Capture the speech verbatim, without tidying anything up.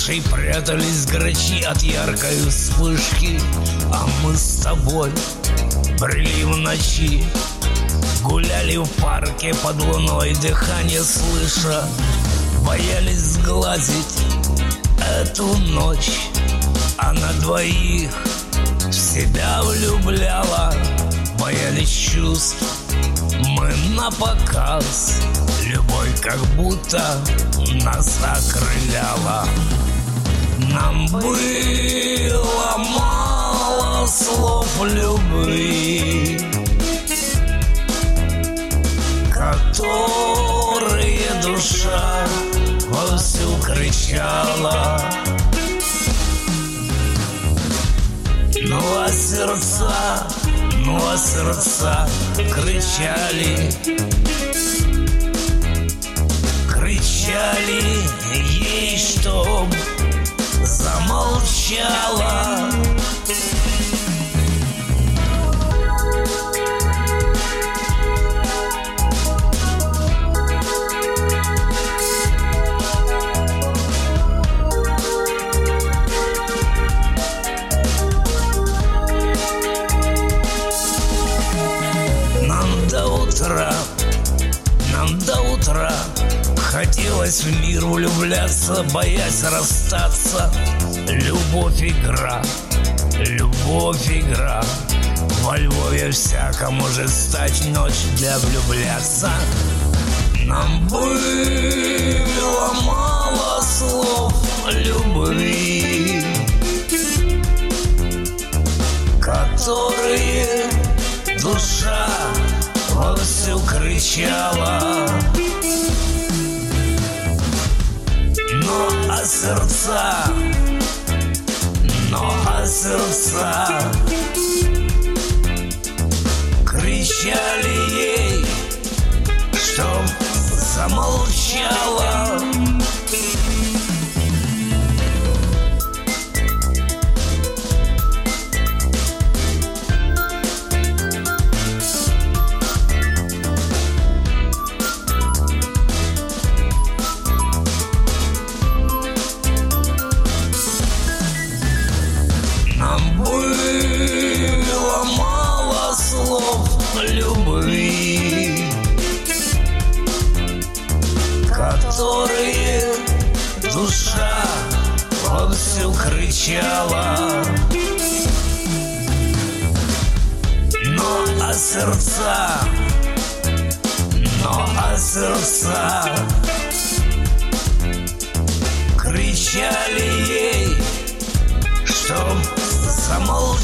нашей прятались грачи от яркой вспышки, а мы с тобой брели в ночи, гуляли в парке под луной, дыхание слыша, боялись сглазить эту ночь. Она двоих в себя влюбляла, боялись чувств мы напоказ. Любовь как будто нас окрыляла. Нам было мало слов любви, которые душа вовсю кричала. Ну а сердца, ну а сердца кричали, кричали ей, чтоб замолчала. Нам до утра хотелось в мир влюбляться, боясь расстаться. Любовь игра, любовь игра. Во Львове всяко может стать ночь для влюбляться. Нам было мало слов любви, которые душа вовсю кричала. Но а сердца, но а сердца кричали ей, чтоб замолчала. Было мало слов любви, которые душа вовсю кричала. Но а сердца, но а сердца кричали ей, чтоб замолчала.